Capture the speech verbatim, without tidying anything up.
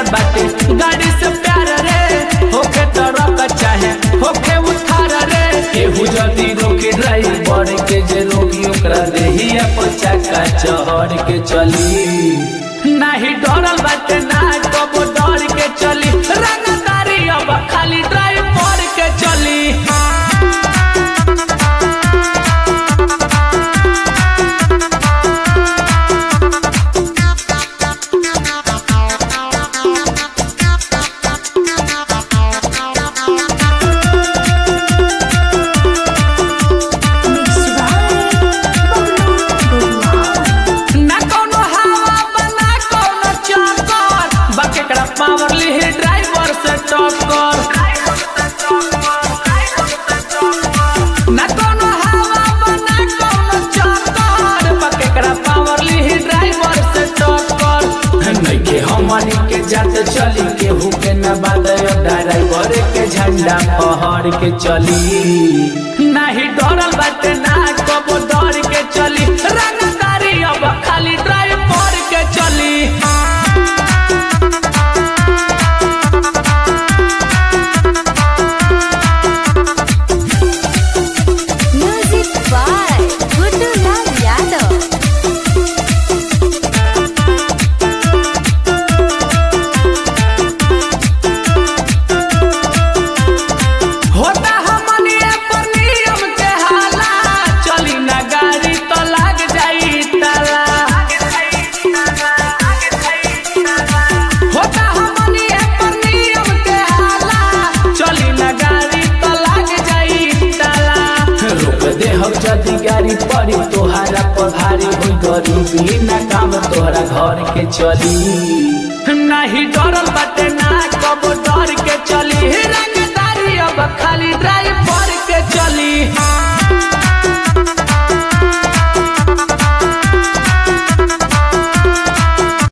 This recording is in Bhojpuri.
ड्राइवर बाटे गाड़ी से प्यार रे होके तरक चाहे होके उठार रे केहू जल्दी रोके ड्राइवर के जे रोकी ओकरा देहिया पचा का चढ़ के चली नाही डरल बाटे ना कबो डर के चली रंगदारी अब खाली ड्राइवर के चली पावरली ही ड्राइवर से टक्कर ना कोनो हवा बना कोनो चक्कर बकेकरा पावरली ही ड्राइवर से टक्कर नइखे हमनी के जात चली केहू के न बादे ड्राइवर के झंडा फहर के चली नाही डरल बाटे ना कबो डर के चली रंगदारी अब खाली ड्राइवर के चली जदी गाड़ी पड़ी तोहरा पर भारी हुई गरीबी ना काम तोहरा घर के चली नहीं डरल बाटे ना कबो